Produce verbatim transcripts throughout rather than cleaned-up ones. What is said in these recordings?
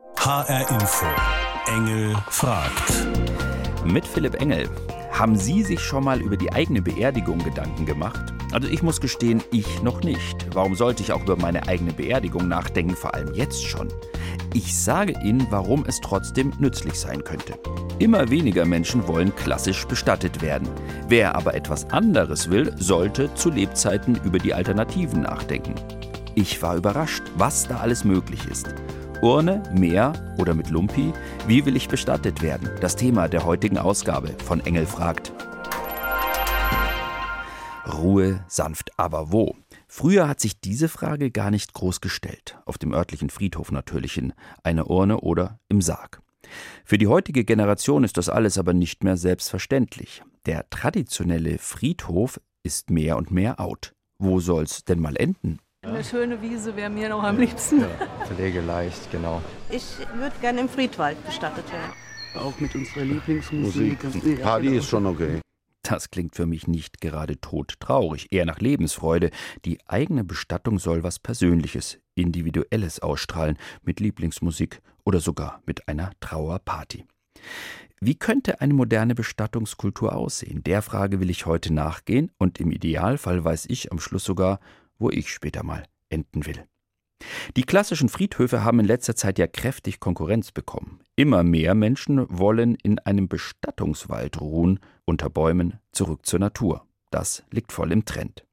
H R Info. Engel fragt. Mit Philipp Engel. Haben Sie sich schon mal über die eigene Beerdigung Gedanken gemacht? Also ich muss gestehen, ich noch nicht. Warum sollte ich auch über meine eigene Beerdigung nachdenken, vor allem jetzt schon? Ich sage Ihnen, warum es trotzdem nützlich sein könnte. Immer weniger Menschen wollen klassisch bestattet werden. Wer aber etwas anderes will, sollte zu Lebzeiten über die Alternativen nachdenken. Ich war überrascht, was da alles möglich ist. Urne, Meer oder mit Lumpi? Wie will ich bestattet werden? Das Thema der heutigen Ausgabe von Engel fragt. Ruhe, sanft, aber wo? Früher hat sich diese Frage gar nicht groß gestellt. Auf dem örtlichen Friedhof natürlich, in einer Urne oder im Sarg. Für die heutige Generation ist das alles aber nicht mehr selbstverständlich. Der traditionelle Friedhof ist mehr und mehr out. Wo soll's denn mal enden? Eine schöne Wiese wäre mir noch am liebsten. Ja, pflegeleicht, genau. Ich würde gerne im Friedwald bestattet werden. Auch mit unserer Lieblingsmusik. Musik. Party ist schon okay. Das klingt für mich nicht gerade todtraurig, eher nach Lebensfreude. Die eigene Bestattung soll was Persönliches, Individuelles ausstrahlen, mit Lieblingsmusik oder sogar mit einer Trauerparty. Wie könnte eine moderne Bestattungskultur aussehen? Der Frage will ich heute nachgehen und im Idealfall weiß ich am Schluss sogar, wo ich später mal enden will. Die klassischen Friedhöfe haben in letzter Zeit ja kräftig Konkurrenz bekommen. Immer mehr Menschen wollen in einem Bestattungswald ruhen, unter Bäumen, zurück zur Natur. Das liegt voll im Trend.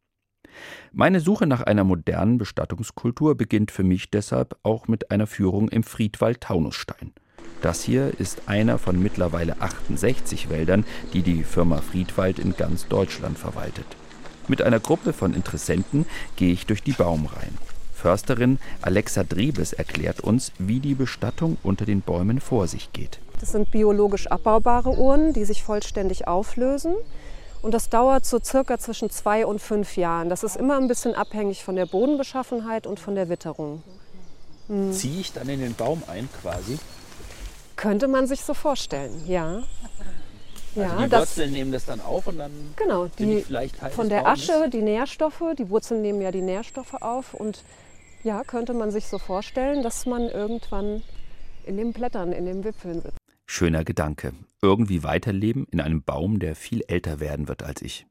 Meine Suche nach einer modernen Bestattungskultur beginnt für mich deshalb auch mit einer Führung im Friedwald Taunusstein. Das hier ist einer von mittlerweile achtundsechzig Wäldern, die die Firma Friedwald in ganz Deutschland verwaltet. Mit einer Gruppe von Interessenten gehe ich durch die Baumreihen. Försterin Alexa Drebes erklärt uns, wie die Bestattung unter den Bäumen vor sich geht. Das sind biologisch abbaubare Urnen, die sich vollständig auflösen. Und das dauert so circa zwischen zwei und fünf Jahren. Das ist immer ein bisschen abhängig von der Bodenbeschaffenheit und von der Witterung. Hm. Ziehe ich dann in den Baum ein quasi? Könnte man sich so vorstellen, ja. Also ja, die Wurzeln das, nehmen das dann auf und dann genau, die, die vielleicht Teil von des der Baumes? Asche, die Nährstoffe, die Wurzeln nehmen ja die Nährstoffe auf und ja, könnte man sich so vorstellen, dass man irgendwann in den Blättern, in den Wipfeln sitzt. Schöner Gedanke. Irgendwie weiterleben in einem Baum, der viel älter werden wird als ich.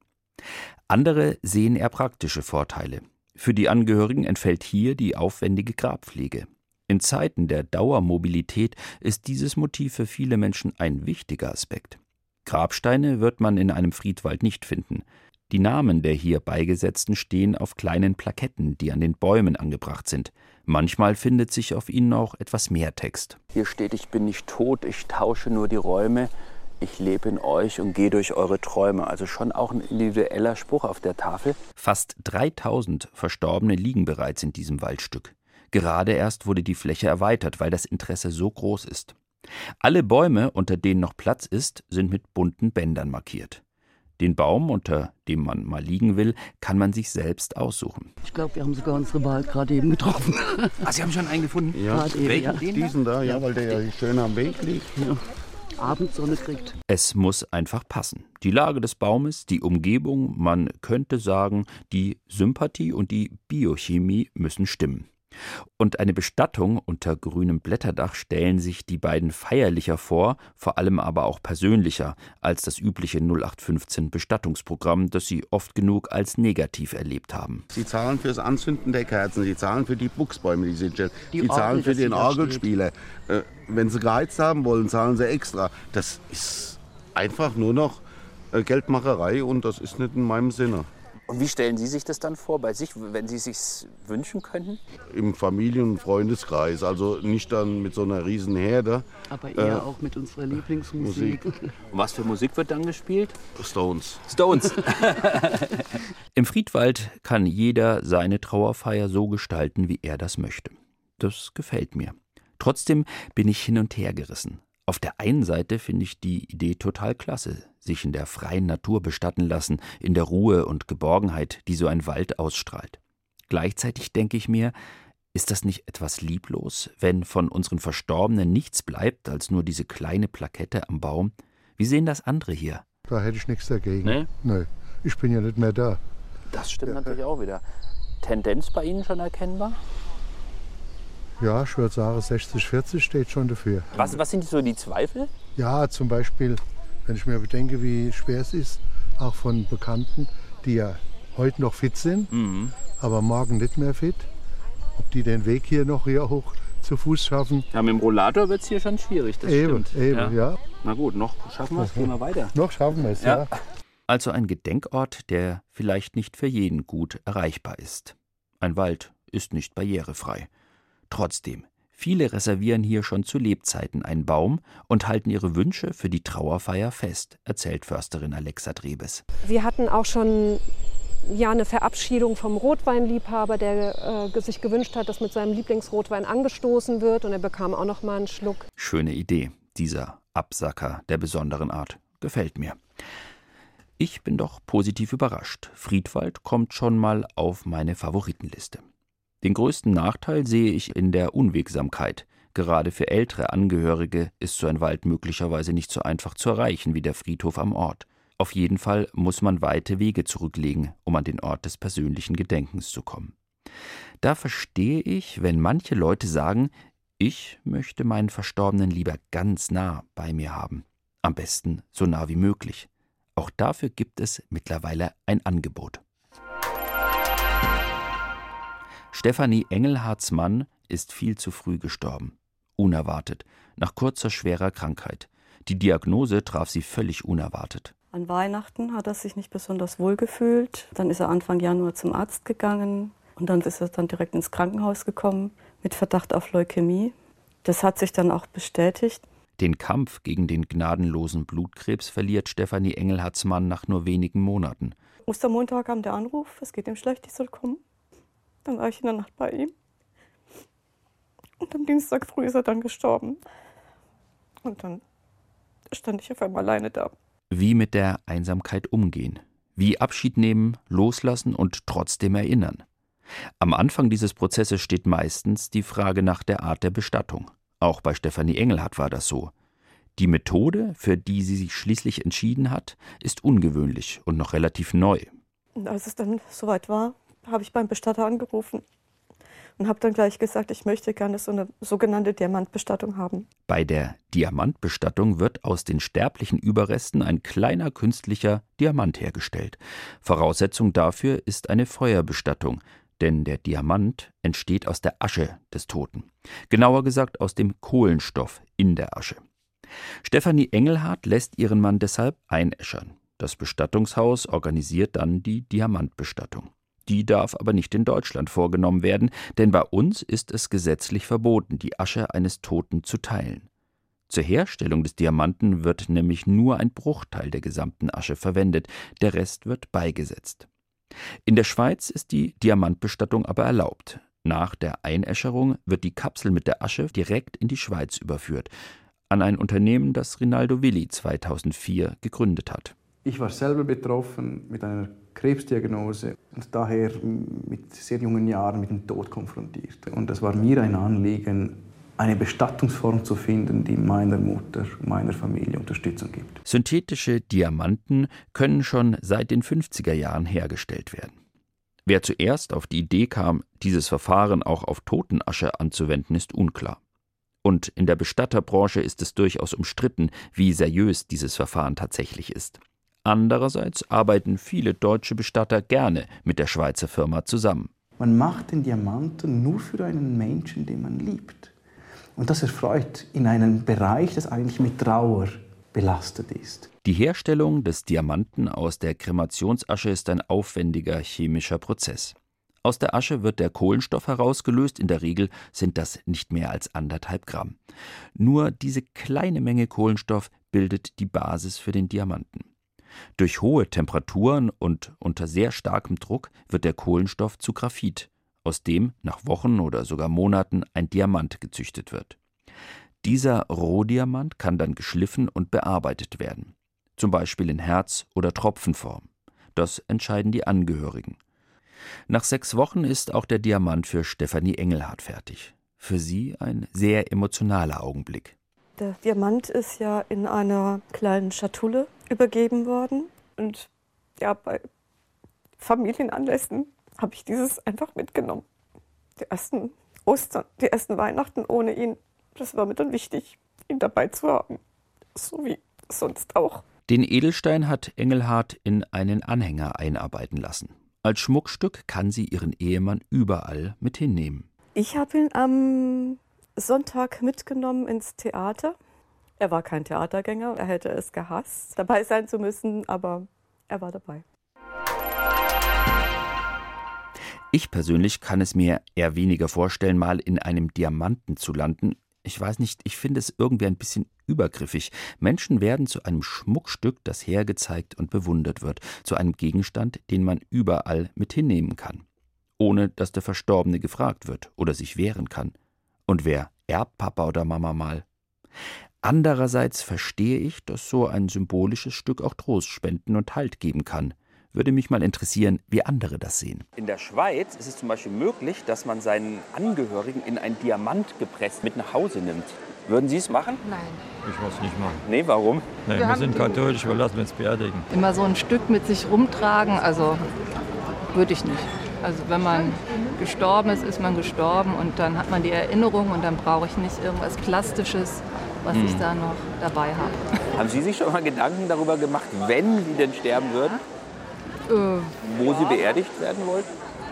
Andere sehen eher praktische Vorteile. Für die Angehörigen entfällt hier die aufwendige Grabpflege. In Zeiten der Dauermobilität ist dieses Motiv für viele Menschen ein wichtiger Aspekt. Grabsteine wird man in einem Friedwald nicht finden. Die Namen der hier Beigesetzten stehen auf kleinen Plaketten, die an den Bäumen angebracht sind. Manchmal findet sich auf ihnen auch etwas mehr Text. Hier steht: Ich bin nicht tot, ich tausche nur die Räume. Ich lebe in euch und gehe durch eure Träume. Also schon auch ein individueller Spruch auf der Tafel. Fast dreitausend Verstorbene liegen bereits in diesem Waldstück. Gerade erst wurde die Fläche erweitert, weil das Interesse so groß ist. Alle Bäume, unter denen noch Platz ist, sind mit bunten Bändern markiert. Den Baum, unter dem man mal liegen will, kann man sich selbst aussuchen. Ich glaube, wir haben sogar unsere Wahl gerade eben getroffen. Ah, Sie haben schon einen gefunden? Ja, eben, ja. Diesen da, ja, weil der ja schön am Weg liegt. Ja. Abendsonne kriegt. Es muss einfach passen. Die Lage des Baumes, die Umgebung, man könnte sagen, die Sympathie und die Biochemie müssen stimmen. Und eine Bestattung unter grünem Blätterdach stellen sich die beiden feierlicher vor, vor allem aber auch persönlicher, als das übliche null acht fünfzehn Bestattungsprogramm, das Sie oft genug als negativ erlebt haben. Sie zahlen fürs Anzünden der Kerzen, Sie zahlen für die Buchsbäume, die Sie stellen, Die Sie zahlen Orgel, für dass den sie da Orgelspieler. Äh, wenn Sie geheizt haben wollen, zahlen Sie extra. Das ist einfach nur noch äh, Geldmacherei und das ist nicht in meinem Sinne. Und wie stellen Sie sich das dann vor bei sich, wenn Sie es sich wünschen könnten? Im Familien- und Freundeskreis, also nicht dann mit so einer riesen Herde. Aber eher Äh, auch mit unserer Lieblingsmusik. Und was für Musik wird dann gespielt? Stones. Stones. Im Friedwald kann jeder seine Trauerfeier so gestalten, wie er das möchte. Das gefällt mir. Trotzdem bin ich hin und her gerissen. Auf der einen Seite finde ich die Idee total klasse, sich in der freien Natur bestatten lassen, in der Ruhe und Geborgenheit, die so ein Wald ausstrahlt. Gleichzeitig denke ich mir, ist das nicht etwas lieblos, wenn von unseren Verstorbenen nichts bleibt als nur diese kleine Plakette am Baum? Wie sehen das andere hier? Da hätte ich nichts dagegen. Nee? Nee, ich bin ja nicht mehr da. Das stimmt natürlich auch wieder. Tendenz bei Ihnen schon erkennbar? Ja, ich würde sagen, sechzig vierzig steht schon dafür. Was, was sind so die Zweifel? Ja, zum Beispiel, wenn ich mir bedenke, wie schwer es ist, auch von Bekannten, die ja heute noch fit sind, mhm. aber morgen nicht mehr fit, ob die den Weg hier noch hier hoch zu Fuß schaffen. Ja, mit dem Rollator wird es hier schon schwierig, das eben, stimmt. Eben, ja. ja. Na gut, noch schaffen wir es, gehen wir weiter. Noch schaffen wir es, ja. ja. Also ein Gedenkort, der vielleicht nicht für jeden gut erreichbar ist. Ein Wald ist nicht barrierefrei. Trotzdem, viele reservieren hier schon zu Lebzeiten einen Baum und halten ihre Wünsche für die Trauerfeier fest, erzählt Försterin Alexa Drebes. Wir hatten auch schon ja, eine Verabschiedung vom Rotweinliebhaber, der äh, sich gewünscht hat, dass mit seinem Lieblingsrotwein angestoßen wird, und er bekam auch noch mal einen Schluck. Schöne Idee, dieser Absacker der besonderen Art. Gefällt mir. Ich bin doch positiv überrascht. Friedwald kommt schon mal auf meine Favoritenliste. Den größten Nachteil sehe ich in der Unwegsamkeit. Gerade für ältere Angehörige ist so ein Wald möglicherweise nicht so einfach zu erreichen wie der Friedhof am Ort. Auf jeden Fall muss man weite Wege zurücklegen, um an den Ort des persönlichen Gedenkens zu kommen. Da verstehe ich, wenn manche Leute sagen, ich möchte meinen Verstorbenen lieber ganz nah bei mir haben. Am besten so nah wie möglich. Auch dafür gibt es mittlerweile ein Angebot. Stefanie Engelhardts Mann ist viel zu früh gestorben. Unerwartet, nach kurzer schwerer Krankheit. Die Diagnose traf sie völlig unerwartet. An Weihnachten hat er sich nicht besonders wohl gefühlt. Dann ist er Anfang Januar zum Arzt gegangen und dann ist er dann direkt ins Krankenhaus gekommen mit Verdacht auf Leukämie. Das hat sich dann auch bestätigt. Den Kampf gegen den gnadenlosen Blutkrebs verliert Stefanie Engelhardts Mann nach nur wenigen Monaten. Ostermontag kam der Anruf, es geht ihm schlecht, ich soll kommen. Dann war ich in der Nacht bei ihm. Und am Dienstag früh ist er dann gestorben. Und dann stand ich auf einmal alleine da. Wie mit der Einsamkeit umgehen, wie Abschied nehmen, loslassen und trotzdem erinnern. Am Anfang dieses Prozesses steht meistens die Frage nach der Art der Bestattung. Auch bei Stefanie Engelhardt war das so. Die Methode, für die sie sich schließlich entschieden hat, ist ungewöhnlich und noch relativ neu. Und als es dann soweit war, habe ich beim Bestatter angerufen und habe dann gleich gesagt, ich möchte gerne so eine sogenannte Diamantbestattung haben. Bei der Diamantbestattung wird aus den sterblichen Überresten ein kleiner künstlicher Diamant hergestellt. Voraussetzung dafür ist eine Feuerbestattung, denn der Diamant entsteht aus der Asche des Toten. Genauer gesagt aus dem Kohlenstoff in der Asche. Stefanie Engelhardt lässt ihren Mann deshalb einäschern. Das Bestattungshaus organisiert dann die Diamantbestattung. Die darf aber nicht in Deutschland vorgenommen werden, denn bei uns ist es gesetzlich verboten, die Asche eines Toten zu teilen. Zur Herstellung des Diamanten wird nämlich nur ein Bruchteil der gesamten Asche verwendet, der Rest wird beigesetzt. In der Schweiz ist die Diamantbestattung aber erlaubt. Nach der Einäscherung wird die Kapsel mit der Asche direkt in die Schweiz überführt, an ein Unternehmen, das Rinaldo Willi zweitausendvier gegründet hat. Ich war selber betroffen mit einer Krebsdiagnose und daher mit sehr jungen Jahren mit dem Tod konfrontiert. Und es war mir ein Anliegen, eine Bestattungsform zu finden, die meiner Mutter, meiner Familie Unterstützung gibt. Synthetische Diamanten können schon seit den fünfziger Jahren hergestellt werden. Wer zuerst auf die Idee kam, dieses Verfahren auch auf Totenasche anzuwenden, ist unklar. Und in der Bestatterbranche ist es durchaus umstritten, wie seriös dieses Verfahren tatsächlich ist. Andererseits arbeiten viele deutsche Bestatter gerne mit der Schweizer Firma zusammen. Man macht den Diamanten nur für einen Menschen, den man liebt. Und das erfreut in einem Bereich, das eigentlich mit Trauer belastet ist. Die Herstellung des Diamanten aus der Kremationsasche ist ein aufwendiger chemischer Prozess. Aus der Asche wird der Kohlenstoff herausgelöst, in der Regel sind das nicht mehr als anderthalb Gramm. Nur diese kleine Menge Kohlenstoff bildet die Basis für den Diamanten. Durch hohe Temperaturen und unter sehr starkem Druck wird der Kohlenstoff zu Graphit, aus dem nach Wochen oder sogar Monaten ein Diamant gezüchtet wird. Dieser Rohdiamant kann dann geschliffen und bearbeitet werden, zum Beispiel in Herz- oder Tropfenform. Das entscheiden die Angehörigen. Nach sechs Wochen ist auch der Diamant für Stefanie Engelhardt fertig. Für sie ein sehr emotionaler Augenblick. Der Diamant ist ja in einer kleinen Schatulle übergeben worden. Und ja, bei Familienanlässen habe ich dieses einfach mitgenommen. Die ersten Ostern, die ersten Weihnachten ohne ihn, das war mir dann wichtig, ihn dabei zu haben. So wie sonst auch. Den Edelstein hat Engelhardt in einen Anhänger einarbeiten lassen. Als Schmuckstück kann sie ihren Ehemann überall mit hinnehmen. Ich habe ihn am Sonntag mitgenommen ins Theater. Er war kein Theatergänger, er hätte es gehasst, dabei sein zu müssen, aber er war dabei. Ich persönlich kann es mir eher weniger vorstellen, mal in einem Diamanten zu landen. Ich weiß nicht, ich finde es irgendwie ein bisschen übergriffig. Menschen werden zu einem Schmuckstück, das hergezeigt und bewundert wird, zu einem Gegenstand, den man überall mit hinnehmen kann, ohne dass der Verstorbene gefragt wird oder sich wehren kann. Und wer erbt Papa oder Mama mal? Andererseits verstehe ich, dass so ein symbolisches Stück auch Trost spenden und Halt geben kann. Würde mich mal interessieren, wie andere das sehen. In der Schweiz ist es zum Beispiel möglich, dass man seinen Angehörigen in ein Diamant gepresst mit nach Hause nimmt. Würden Sie es machen? Nein. Ich muss nicht machen. Nee, warum? Nee, wir, wir sind katholisch, wir lassen uns beerdigen. Immer so ein Stück mit sich rumtragen, also würde ich nicht. Also wenn man gestorben ist, ist man gestorben und dann hat man die Erinnerung und dann brauche ich nicht irgendwas Plastisches, was hm. ich da noch dabei habe. Haben Sie sich schon mal Gedanken darüber gemacht, wenn Sie denn sterben würden? Äh, wo ja. Sie beerdigt werden wollten?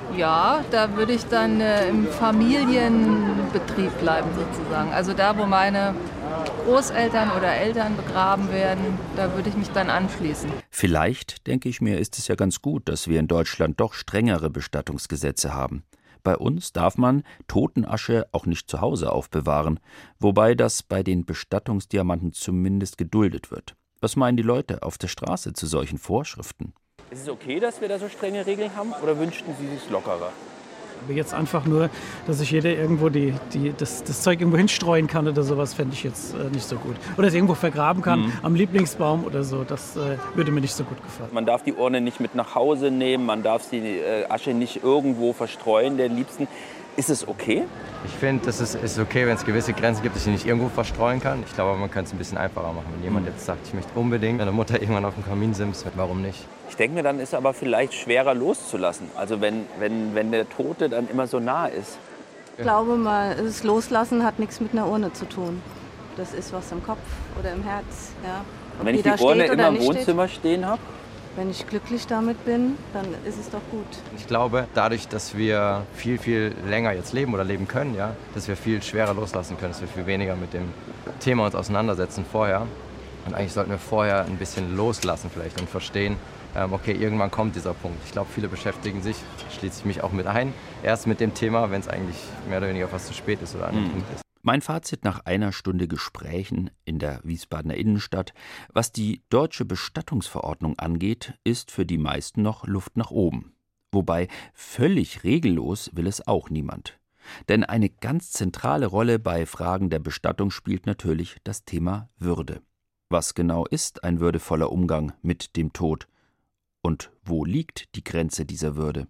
Ja, da würde ich dann äh, im Familienbetrieb bleiben sozusagen. Also da, wo meine Großeltern oder Eltern begraben werden, da würde ich mich dann anschließen. Vielleicht, denke ich mir, ist es ja ganz gut, dass wir in Deutschland doch strengere Bestattungsgesetze haben. Bei uns darf man Totenasche auch nicht zu Hause aufbewahren, wobei das bei den Bestattungsdiamanten zumindest geduldet wird. Was meinen die Leute auf der Straße zu solchen Vorschriften? Ist es okay, dass wir da so strenge Regeln haben oder wünschten Sie sich lockerer? Aber jetzt einfach nur, dass sich jeder irgendwo die, die, das, das Zeug irgendwo hinstreuen kann oder sowas, fände ich jetzt äh, nicht so gut. Oder es irgendwo vergraben kann, mhm. am Lieblingsbaum oder so, das äh, würde mir nicht so gut gefallen. Man darf die Urne nicht mit nach Hause nehmen, man darf die äh, Asche nicht irgendwo verstreuen, der Liebsten. Ist es okay? Ich finde, es ist, ist okay, wenn es gewisse Grenzen gibt, dass ich nicht irgendwo verstreuen kann. Ich glaube, man kann es ein bisschen einfacher machen. Wenn jemand jetzt sagt, ich möchte unbedingt meine Mutter irgendwann auf dem Kamin simsen, warum nicht? Ich denke mir, dann ist es aber vielleicht schwerer loszulassen. Also wenn, wenn, wenn der Tote dann immer so nah ist. Ich glaube mal, das Loslassen hat nichts mit einer Urne zu tun. Das ist was im Kopf oder im Herz. Ja. Und wenn ich die Urne immer im Wohnzimmer stehen habe? Wenn ich glücklich damit bin, dann ist es doch gut. Ich glaube, dadurch, dass wir viel, viel länger jetzt leben oder leben können, ja, dass wir viel schwerer loslassen können, dass wir viel weniger mit dem Thema uns auseinandersetzen vorher. Und eigentlich sollten wir vorher ein bisschen loslassen vielleicht und verstehen, ähm, okay, irgendwann kommt dieser Punkt. Ich glaube, viele beschäftigen sich, schließe ich mich auch mit ein, erst mit dem Thema, wenn es eigentlich mehr oder weniger fast zu spät ist oder an dem mhm. Punkt ist. Mein Fazit nach einer Stunde Gesprächen in der Wiesbadener Innenstadt: Was die deutsche Bestattungsverordnung angeht, ist für die meisten noch Luft nach oben. Wobei völlig regellos will es auch niemand. Denn eine ganz zentrale Rolle bei Fragen der Bestattung spielt natürlich das Thema Würde. Was genau ist ein würdevoller Umgang mit dem Tod? Und wo liegt die Grenze dieser Würde?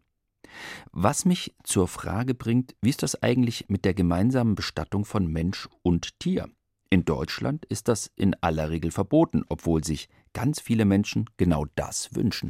Was mich zur Frage bringt, wie ist das eigentlich mit der gemeinsamen Bestattung von Mensch und Tier? In Deutschland ist das in aller Regel verboten, obwohl sich ganz viele Menschen genau das wünschen.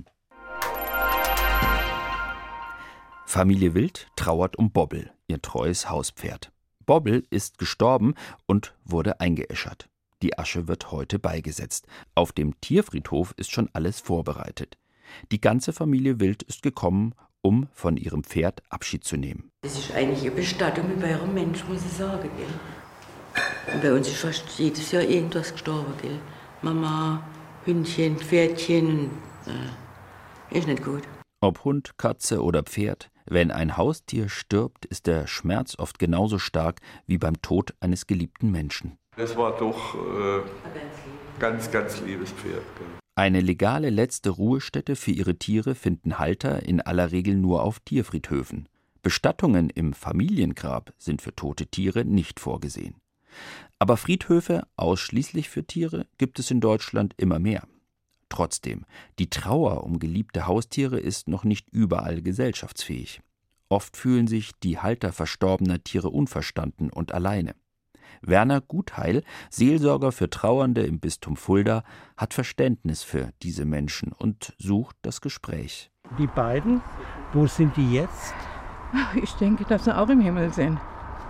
Familie Wild trauert um Bobbel, ihr treues Hauspferd. Bobbel ist gestorben und wurde eingeäschert. Die Asche wird heute beigesetzt. Auf dem Tierfriedhof ist schon alles vorbereitet. Die ganze Familie Wild ist gekommen, um von ihrem Pferd Abschied zu nehmen. Das ist eigentlich eine Bestattung wie bei einem Mensch, muss ich sagen. Gell? Und bei uns ist fast jedes Jahr irgendwas gestorben. Gell? Mama, Hündchen, Pferdchen. Äh, ist nicht gut. Ob Hund, Katze oder Pferd, wenn ein Haustier stirbt, ist der Schmerz oft genauso stark wie beim Tod eines geliebten Menschen. Das war doch äh, ganz, ganz liebes Pferd. Gell? Eine legale letzte Ruhestätte für ihre Tiere finden Halter in aller Regel nur auf Tierfriedhöfen. Bestattungen im Familiengrab sind für tote Tiere nicht vorgesehen. Aber Friedhöfe ausschließlich für Tiere gibt es in Deutschland immer mehr. Trotzdem, die Trauer um geliebte Haustiere ist noch nicht überall gesellschaftsfähig. Oft fühlen sich die Halter verstorbener Tiere unverstanden und alleine. Werner Gutheil, Seelsorger für Trauernde im Bistum Fulda, hat Verständnis für diese Menschen und sucht das Gespräch. Die beiden, wo sind die jetzt? Ich denke, dass sie auch im Himmel sind.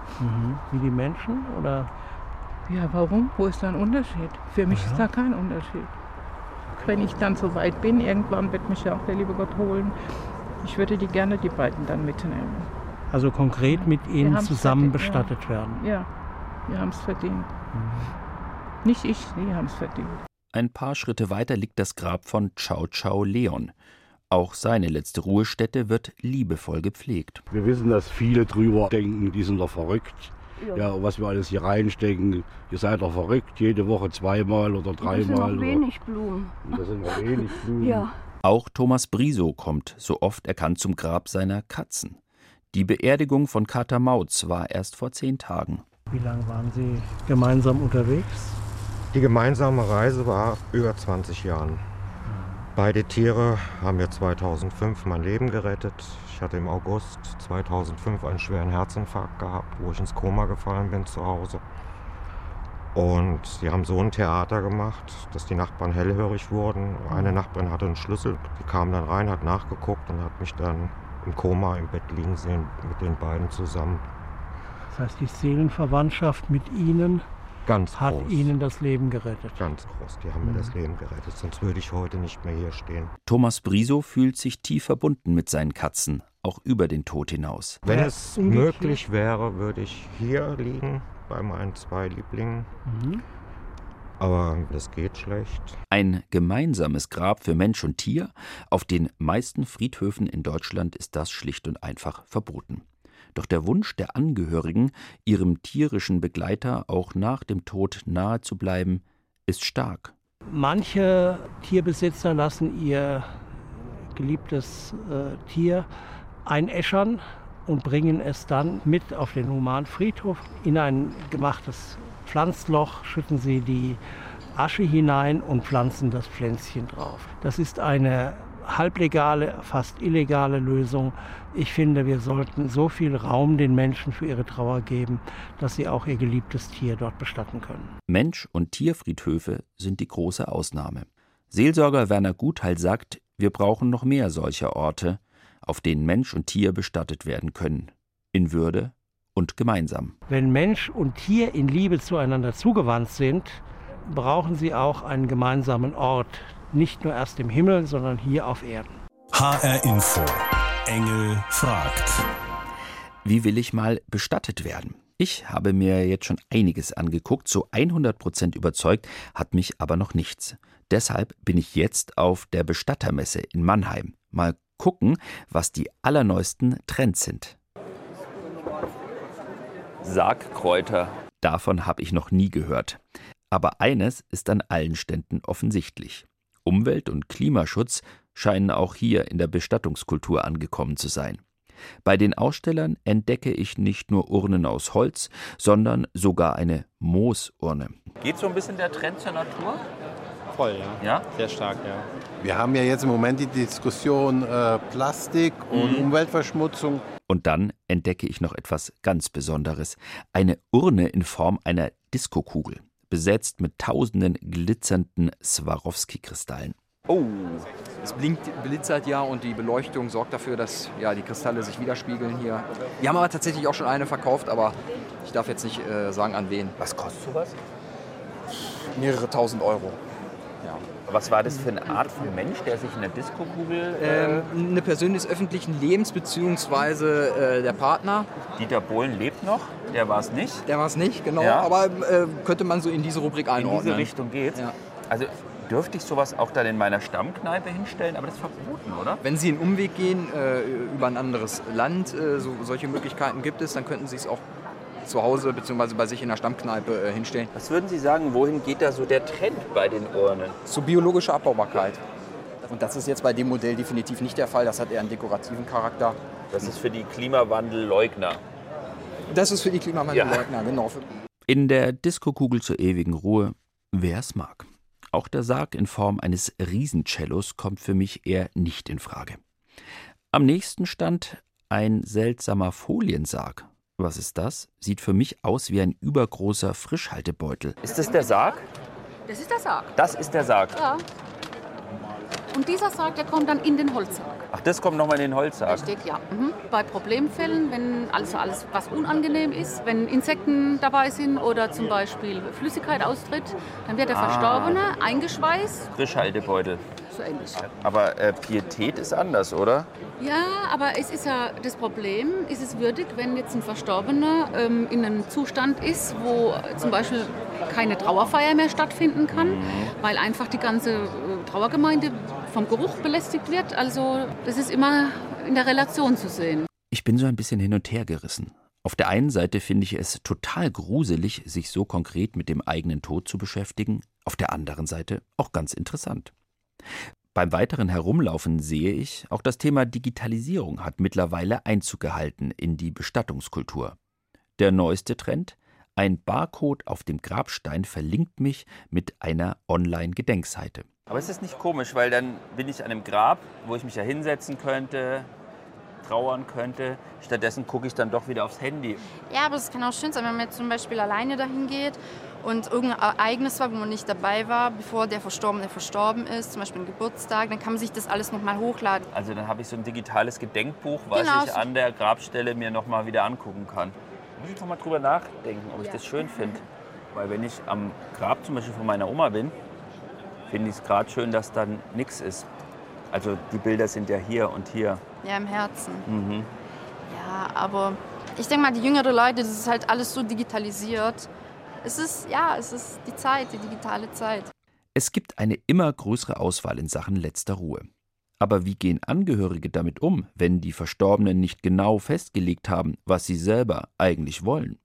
Mhm. Wie die Menschen, oder? Ja, warum? Wo ist da ein Unterschied? Für mich Ja. ist da kein Unterschied. Wenn ich dann so weit bin, irgendwann wird mich ja auch der liebe Gott holen. Ich würde die gerne, die beiden, dann mitnehmen. Also konkret mit Wir ihnen haben's zusammen verdient, bestattet ja. werden? Ja, wir haben es verdient. Nicht ich, sie haben es verdient. Ein paar Schritte weiter liegt das Grab von Chow Chow Leon. Auch seine letzte Ruhestätte wird liebevoll gepflegt. Wir wissen, dass viele drüber denken, die sind doch verrückt. Ja. Ja, was wir alles hier reinstecken, ihr seid doch verrückt, jede Woche zweimal oder dreimal. Das sind noch oder- wenig Blumen. Und das sind noch wenig Blumen. Ja. Auch Thomas Brisow kommt, so oft er kann, zum Grab seiner Katzen. Die Beerdigung von Kater Mauz war erst vor zehn Tagen. Wie lange waren Sie gemeinsam unterwegs? Die gemeinsame Reise war über zwanzig Jahren. Beide Tiere haben mir zweitausendfünf mein Leben gerettet. Ich hatte im August zweitausendfünf einen schweren Herzinfarkt gehabt, wo ich ins Koma gefallen bin zu Hause. Und sie haben so ein Theater gemacht, dass die Nachbarn hellhörig wurden. Eine Nachbarin hatte einen Schlüssel, die kam dann rein, hat nachgeguckt und hat mich dann im Koma im Bett liegen sehen mit den beiden zusammen. Das heißt, die Seelenverwandtschaft mit Ihnen Ganz hat groß. Ihnen das Leben gerettet? Ganz groß, die haben mir das Leben gerettet, sonst würde ich heute nicht mehr hier stehen. Thomas Brisow fühlt sich tief verbunden mit seinen Katzen, auch über den Tod hinaus. Wenn es möglich wäre, würde ich hier liegen bei meinen zwei Lieblingen. Mhm. Aber das geht schlecht. Ein gemeinsames Grab für Mensch und Tier? Auf den meisten Friedhöfen in Deutschland ist das schlicht und einfach verboten. Doch der Wunsch der Angehörigen, ihrem tierischen Begleiter auch nach dem Tod nahe zu bleiben, ist stark. Manche Tierbesitzer lassen ihr geliebtes äh, Tier einäschern und bringen es dann mit auf den Humanfriedhof. In ein gemachtes Pflanzloch schütten sie die Asche hinein und pflanzen das Pflänzchen drauf. Das ist eine halblegale, fast illegale Lösung. Ich finde, wir sollten so viel Raum den Menschen für ihre Trauer geben, dass sie auch ihr geliebtes Tier dort bestatten können. Mensch- und Tierfriedhöfe sind die große Ausnahme. Seelsorger Werner Gutheil sagt, wir brauchen noch mehr solcher Orte, auf denen Mensch und Tier bestattet werden können. In Würde und gemeinsam. Wenn Mensch und Tier in Liebe zueinander zugewandt sind, brauchen sie auch einen gemeinsamen Ort. Nicht nur erst im Himmel, sondern hier auf Erden. H R Info. Engel fragt. Wie will ich mal bestattet werden? Ich habe mir jetzt schon einiges angeguckt, so hundert Prozent überzeugt hat mich aber noch nichts. Deshalb bin ich jetzt auf der Bestattermesse in Mannheim. Mal gucken, was die allerneuesten Trends sind. Sargkräuter. Davon habe ich noch nie gehört. Aber eines ist an allen Ständen offensichtlich. Umwelt- und Klimaschutz scheinen auch hier in der Bestattungskultur angekommen zu sein. Bei den Ausstellern entdecke ich nicht nur Urnen aus Holz, sondern sogar eine Moosurne. Geht so ein bisschen der Trend zur Natur? Voll, ja. Ja? Sehr stark, ja. Wir haben ja jetzt im Moment die Diskussion äh, Plastik und Mhm. Umweltverschmutzung. Und dann entdecke ich noch etwas ganz Besonderes. Eine Urne in Form einer Diskokugel, besetzt mit tausenden glitzernden Swarovski-Kristallen. Oh, es blinkt, blitzert ja und die Beleuchtung sorgt dafür, dass ja, die Kristalle sich widerspiegeln hier. Wir haben aber tatsächlich auch schon eine verkauft, aber ich darf jetzt nicht äh, sagen, an wen. Was kostet sowas? Mehrere tausend Euro. Ja. Was war das für eine Art von Mensch, der sich in der Diskokugel... Äh Ähm, eine Person des öffentlichen Lebens beziehungsweise äh, der Partner. Dieter Bohlen lebt noch, der war es nicht. Der war es nicht, genau, Ja. aber äh, könnte man so in diese Rubrik einordnen. In diese Richtung geht's. Ja. Also dürfte ich sowas auch dann in meiner Stammkneipe hinstellen, aber das ist verboten, oder? Wenn Sie einen Umweg gehen äh, über ein anderes Land, äh, so, solche Möglichkeiten gibt es, dann könnten Sie es auch zu Hause bzw. bei sich in der Stammkneipe äh, hinstellen. Was würden Sie sagen, wohin geht da so der Trend bei den Urnen? Zu biologischer Abbaubarkeit. Und das ist jetzt bei dem Modell definitiv nicht der Fall, das hat eher einen dekorativen Charakter. Das ist für die Klimawandelleugner. Das ist für die Klimawandelleugner, ja. Genau. In der Diskokugel zur ewigen Ruhe, wer es mag. Auch der Sarg in Form eines Riesencellos kommt für mich eher nicht in Frage. Am nächsten stand ein seltsamer Foliensarg. Was ist das? Sieht für mich aus wie ein übergroßer Frischhaltebeutel. Ist das der Sarg? Das ist der Sarg. Das ist der Sarg. Ja. Und dieser Sarg, der kommt dann in den Holzsarg. Ach, das kommt nochmal in den Holzsarg? Richtig, ja. Mhm. Bei Problemfällen, wenn also alles, was unangenehm ist, wenn Insekten dabei sind oder zum Beispiel Flüssigkeit austritt, dann wird der Ah. Verstorbene eingeschweißt. Frischhaltebeutel. So ähnlich. Aber äh, Pietät ist anders, oder? Ja, aber es ist ja das Problem, ist es würdig, wenn jetzt ein Verstorbener ähm, in einem Zustand ist, wo zum Beispiel keine Trauerfeier mehr stattfinden kann, mhm. weil einfach die ganze äh, Trauergemeinde vom Geruch belästigt wird. Also das ist immer in der Relation zu sehen. Ich bin so ein bisschen hin und her gerissen. Auf der einen Seite finde ich es total gruselig, sich so konkret mit dem eigenen Tod zu beschäftigen. Auf der anderen Seite auch ganz interessant. Beim weiteren Herumlaufen sehe ich, auch das Thema Digitalisierung hat mittlerweile Einzug gehalten in die Bestattungskultur. Der neueste Trend: ein Barcode auf dem Grabstein verlinkt mich mit einer Online-Gedenkseite. Aber ist das nicht komisch, weil dann bin ich an einem Grab, wo ich mich ja hinsetzen könnte, trauern könnte. Stattdessen gucke ich dann doch wieder aufs Handy. Ja, aber es kann auch schön sein, wenn man jetzt zum Beispiel alleine dahin geht und irgendein Ereignis war, wo man nicht dabei war, bevor der Verstorbene verstorben ist, zum Beispiel ein Geburtstag, dann kann man sich das alles nochmal hochladen. Also dann habe ich so ein digitales Gedenkbuch, was Genau. ich an der Grabstelle mir nochmal wieder angucken kann. Da muss ich noch mal drüber nachdenken, ob ich das schön finde. Weil wenn ich am Grab zum Beispiel von meiner Oma bin, finde ich es gerade schön, dass dann nichts ist. Also die Bilder sind ja hier und hier. Ja, im Herzen. Mhm. Ja, aber ich denke mal, die jüngeren Leute, das ist halt alles so digitalisiert. Es ist, ja, es ist die Zeit, die digitale Zeit. Es gibt eine immer größere Auswahl in Sachen letzter Ruhe. Aber wie gehen Angehörige damit um, wenn die Verstorbenen nicht genau festgelegt haben, was sie selber eigentlich wollen?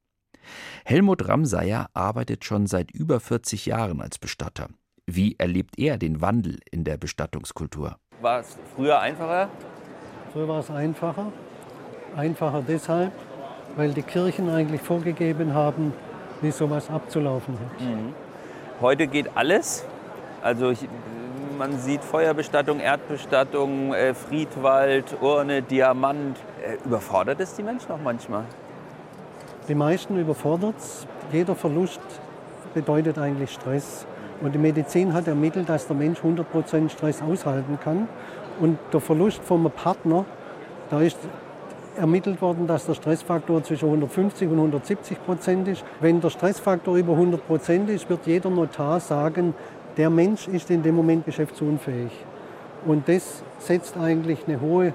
Helmut Ramseyer arbeitet schon seit über vierzig Jahren als Bestatter. Wie erlebt er den Wandel in der Bestattungskultur? War es früher einfacher? Früher war es einfacher. Einfacher deshalb, weil die Kirchen eigentlich vorgegeben haben, wie sowas abzulaufen hat. Mhm. Heute geht alles. Also ich, man sieht Feuerbestattung, Erdbestattung, äh, Friedwald, Urne, Diamant. Äh, überfordert es die Menschen auch manchmal? Die meisten überfordert es. Jeder Verlust bedeutet eigentlich Stress. Und die Medizin hat ermittelt, dass der Mensch hundert Prozent Stress aushalten kann. Und der Verlust vom Partner, da ist ermittelt worden, dass der Stressfaktor zwischen hundertfünfzig und hundertsiebzig Prozent ist. Wenn der Stressfaktor über hundert Prozent ist, wird jeder Notar sagen, der Mensch ist in dem Moment geschäftsunfähig. Und das setzt eigentlich eine hohe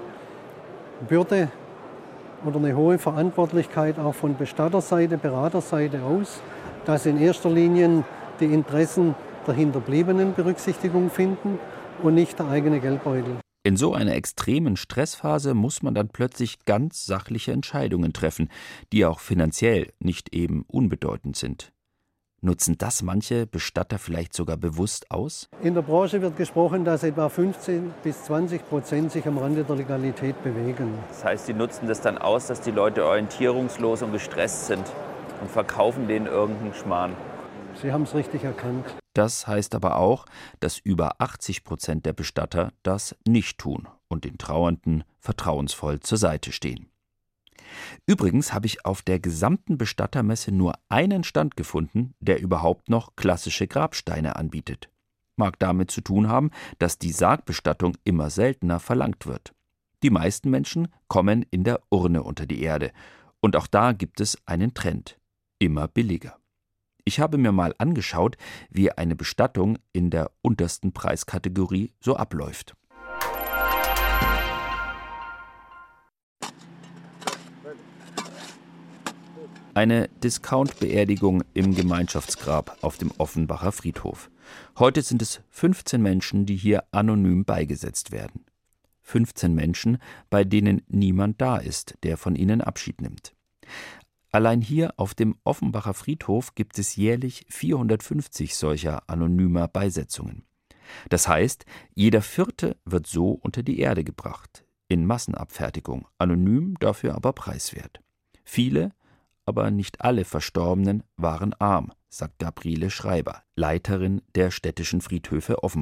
Bürde oder eine hohe Verantwortlichkeit auch von Bestatterseite, Beraterseite aus, dass in erster Linie die Interessen der Hinterbliebenen Berücksichtigung finden und nicht der eigene Geldbeutel. In so einer extremen Stressphase muss man dann plötzlich ganz sachliche Entscheidungen treffen, die auch finanziell nicht eben unbedeutend sind. Nutzen das manche Bestatter vielleicht sogar bewusst aus? In der Branche wird gesprochen, dass etwa fünfzehn bis zwanzig Prozent sich am Rande der Legalität bewegen. Das heißt, sie nutzen das dann aus, dass die Leute orientierungslos und gestresst sind und verkaufen denen irgendeinen Schmarrn. Sie haben es richtig erkannt. Das heißt aber auch, dass über achtzig Prozent der Bestatter das nicht tun und den Trauernden vertrauensvoll zur Seite stehen. Übrigens habe ich auf der gesamten Bestattermesse nur einen Stand gefunden, der überhaupt noch klassische Grabsteine anbietet. Mag damit zu tun haben, dass die Sargbestattung immer seltener verlangt wird. Die meisten Menschen kommen in der Urne unter die Erde. Und auch da gibt es einen Trend: immer billiger. Ich habe mir mal angeschaut, wie eine Bestattung in der untersten Preiskategorie so abläuft. Eine Discount-Beerdigung im Gemeinschaftsgrab auf dem Offenbacher Friedhof. Heute sind es fünfzehn Menschen, die hier anonym beigesetzt werden. fünfzehn Menschen, bei denen niemand da ist, der von ihnen Abschied nimmt. Allein hier auf dem Offenbacher Friedhof gibt es jährlich vierhundertfünfzig solcher anonymer Beisetzungen. Das heißt, jeder Vierte wird so unter die Erde gebracht, in Massenabfertigung, anonym, dafür aber preiswert. Viele, aber nicht alle Verstorbenen waren arm, sagt Gabriele Schreiber, Leiterin der städtischen Friedhöfe Offenbach.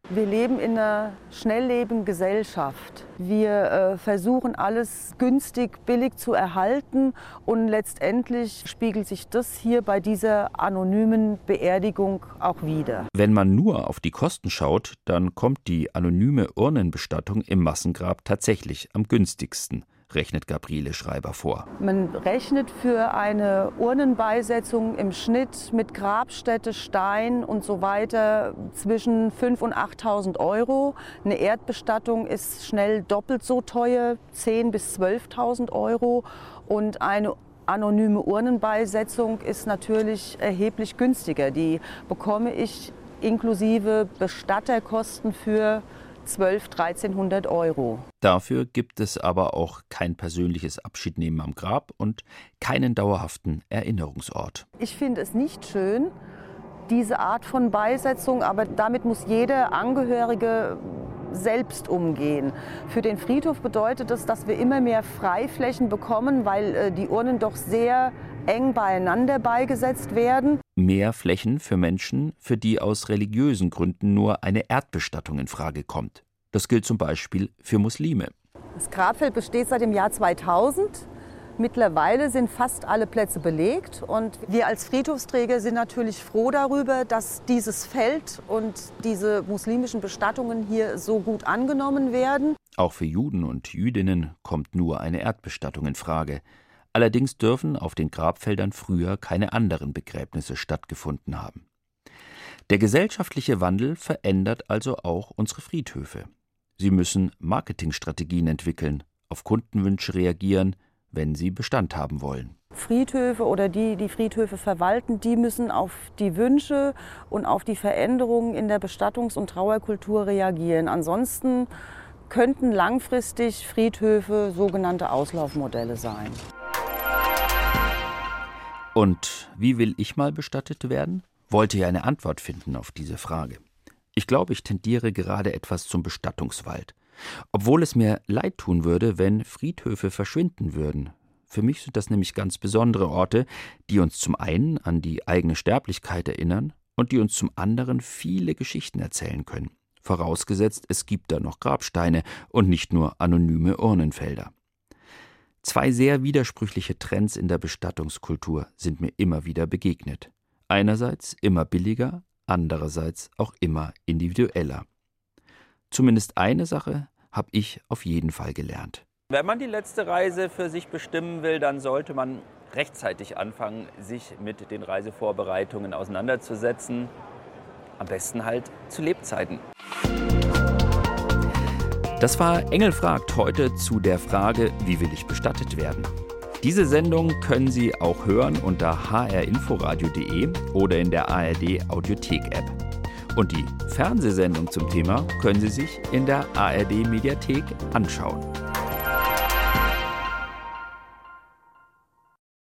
Wir leben in einer schnelllebigen Gesellschaft. Wir äh, versuchen alles günstig, billig zu erhalten und letztendlich spiegelt sich das hier bei dieser anonymen Beerdigung auch wider. Wenn man nur auf die Kosten schaut, dann kommt die anonyme Urnenbestattung im Massengrab tatsächlich am günstigsten, rechnet Gabriele Schreiber vor. Man rechnet für eine Urnenbeisetzung im Schnitt mit Grabstätte, Stein und so weiter zwischen fünftausend und achttausend Euro. Eine Erdbestattung ist schnell doppelt so teuer, zehntausend bis zwölftausend Euro. Und eine anonyme Urnenbeisetzung ist natürlich erheblich günstiger. Die bekomme ich inklusive Bestatterkosten für zwölfhundert, dreizehnhundert Euro. Dafür gibt es aber auch kein persönliches Abschiednehmen am Grab und keinen dauerhaften Erinnerungsort. Ich finde es nicht schön, diese Art von Beisetzung, aber damit muss jeder Angehörige selbst umgehen. Für den Friedhof bedeutet das, dass wir immer mehr Freiflächen bekommen, weil äh, die Urnen doch sehr eng beieinander beigesetzt werden. Mehr Flächen für Menschen, für die aus religiösen Gründen nur eine Erdbestattung in Frage kommt. Das gilt zum Beispiel für Muslime. Das Grabfeld besteht seit dem Jahr zweitausend. Mittlerweile sind fast alle Plätze belegt und wir als Friedhofsträger sind natürlich froh darüber, dass dieses Feld und diese muslimischen Bestattungen hier so gut angenommen werden. Auch für Juden und Jüdinnen kommt nur eine Erdbestattung in Frage. Allerdings dürfen auf den Grabfeldern früher keine anderen Begräbnisse stattgefunden haben. Der gesellschaftliche Wandel verändert also auch unsere Friedhöfe. Sie müssen Marketingstrategien entwickeln, auf Kundenwünsche reagieren, wenn sie Bestand haben wollen. Friedhöfe oder die, die Friedhöfe verwalten, die müssen auf die Wünsche und auf die Veränderungen in der Bestattungs- und Trauerkultur reagieren. Ansonsten könnten langfristig Friedhöfe sogenannte Auslaufmodelle sein. Und wie will ich mal bestattet werden? Wollte ja eine Antwort finden auf diese Frage. Ich glaube, ich tendiere gerade etwas zum Bestattungswald. Obwohl es mir leid tun würde, wenn Friedhöfe verschwinden würden. Für mich sind das nämlich ganz besondere Orte, die uns zum einen an die eigene Sterblichkeit erinnern und die uns zum anderen viele Geschichten erzählen können. Vorausgesetzt, es gibt da noch Grabsteine und nicht nur anonyme Urnenfelder. Zwei sehr widersprüchliche Trends in der Bestattungskultur sind mir immer wieder begegnet. Einerseits immer billiger, andererseits auch immer individueller. Zumindest eine Sache habe ich auf jeden Fall gelernt. Wenn man die letzte Reise für sich bestimmen will, dann sollte man rechtzeitig anfangen, sich mit den Reisevorbereitungen auseinanderzusetzen. Am besten halt zu Lebzeiten. Das war Engel fragt heute zu der Frage, wie will ich bestattet werden? Diese Sendung können Sie auch hören unter h r inforadio punkt de oder in der A R D Audiothek-App. Und die Fernsehsendung zum Thema können Sie sich in der A R D Mediathek anschauen.